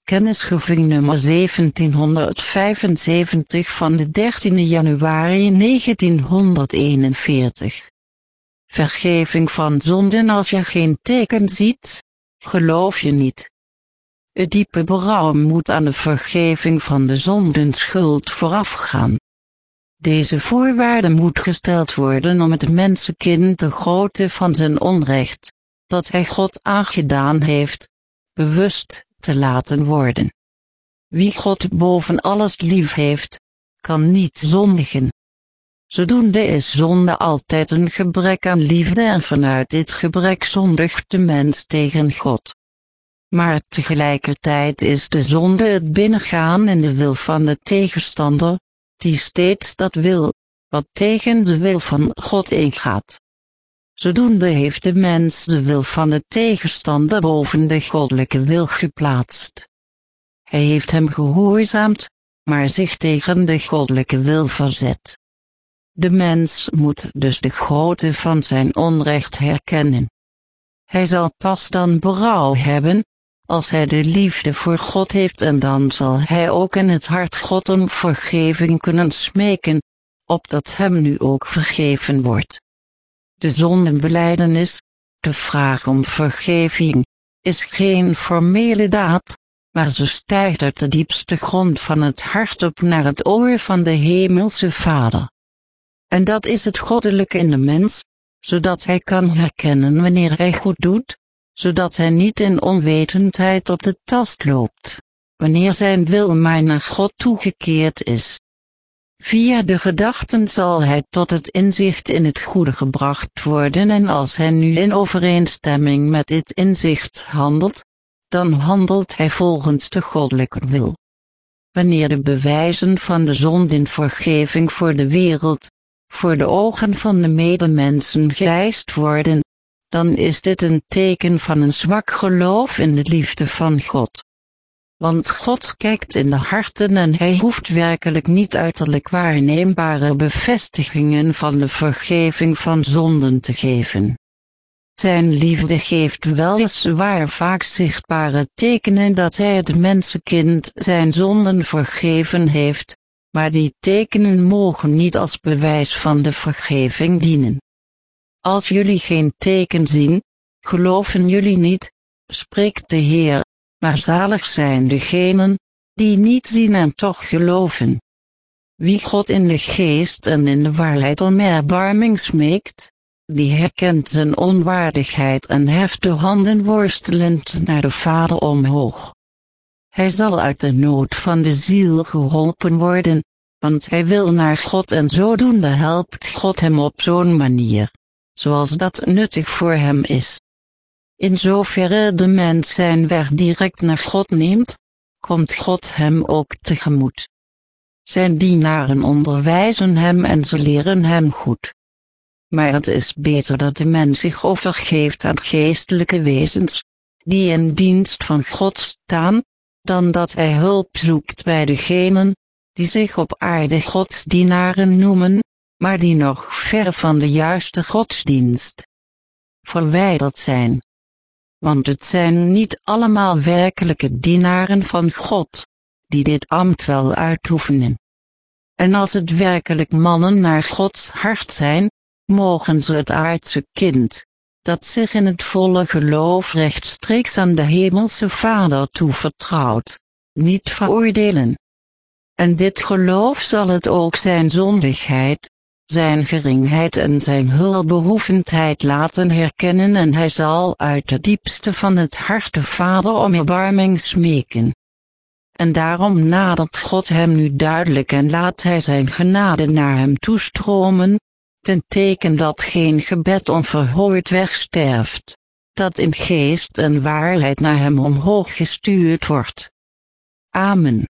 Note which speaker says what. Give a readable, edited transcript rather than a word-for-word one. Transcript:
Speaker 1: Kennisgeving nummer 1775 van de 13 januari 1941. Vergeving van zonden. Als je geen teken ziet, geloof je niet. Het diepe berouw moet aan de vergeving van de zondenschuld voorafgaan. Deze voorwaarde moet gesteld worden om het mensenkind de grootte van zijn onrecht, dat hij God aangedaan heeft, bewust te laten worden. Wie God boven alles lief heeft, kan niet zondigen. Zodoende is zonde altijd een gebrek aan liefde en vanuit dit gebrek zondigt de mens tegen God. Maar tegelijkertijd is de zonde het binnengaan in de wil van de tegenstander, die steeds dat wil, wat tegen de wil van God ingaat. Zodoende heeft de mens de wil van de tegenstander boven de goddelijke wil geplaatst. Hij heeft hem gehoorzaamd, maar zich tegen de goddelijke wil verzet. De mens moet dus de grootte van zijn onrecht herkennen. Hij zal pas dan berouw hebben, als hij de liefde voor God heeft, en dan zal hij ook in het hart God om vergeving kunnen smeken, opdat hem nu ook vergeven wordt. De zondenbelijdenis, de vraag om vergeving, is geen formele daad, maar ze stijgt uit de diepste grond van het hart op naar het oor van de Hemelse Vader. En dat is het goddelijke in de mens, zodat hij kan herkennen wanneer hij goed doet, zodat hij niet in onwetendheid op de tast loopt, wanneer zijn wil maar naar God toegekeerd is. Via de gedachten zal hij tot het inzicht in het goede gebracht worden, en als hij nu in overeenstemming met dit inzicht handelt, dan handelt hij volgens de goddelijke wil. Wanneer de bewijzen van de zondenvergeving voor de wereld, voor de ogen van de medemensen geëist worden, dan is dit een teken van een zwak geloof in de liefde van God. Want God kijkt in de harten en hij hoeft werkelijk niet uiterlijk waarneembare bevestigingen van de vergeving van zonden te geven. Zijn liefde geeft weliswaar vaak zichtbare tekenen dat hij het mensenkind zijn zonden vergeven heeft, maar die tekenen mogen niet als bewijs van de vergeving dienen. Als jullie geen teken zien, geloven jullie niet, spreekt de Heer, maar zalig zijn degenen, die niet zien en toch geloven. Wie God in de geest en in de waarheid om erbarming smeekt, die herkent zijn onwaardigheid en heft de handen worstelend naar de Vader omhoog. Hij zal uit de nood van de ziel geholpen worden, want hij wil naar God en zodoende helpt God hem op zo'n manier, zoals dat nuttig voor hem is. In zoverre de mens zijn weg direct naar God neemt, komt God hem ook tegemoet. Zijn dienaren onderwijzen hem en ze leren hem goed. Maar het is beter dat de mens zich overgeeft aan geestelijke wezens, die in dienst van God staan, dan dat hij hulp zoekt bij degenen, die zich op aarde godsdienaren noemen, maar die nog ver van de juiste godsdienst verwijderd zijn. Want het zijn niet allemaal werkelijke dienaren van God, die dit ambt wel uitoefenen. En als het werkelijk mannen naar Gods hart zijn, mogen ze het aardse kind, dat zich in het volle geloof rechtstreeks aan de Hemelse Vader toevertrouwt, niet veroordelen. En dit geloof zal het ook zijn zondigheid, zijn geringheid en zijn hulpbehoevendheid laten herkennen, en hij zal uit de diepste van het hart de Vader om erbarming smeken. En daarom nadert God hem nu duidelijk en laat hij zijn genade naar hem toestromen, ten teken dat geen gebed onverhoord wegsterft, dat in geest en waarheid naar hem omhoog gestuurd wordt. Amen.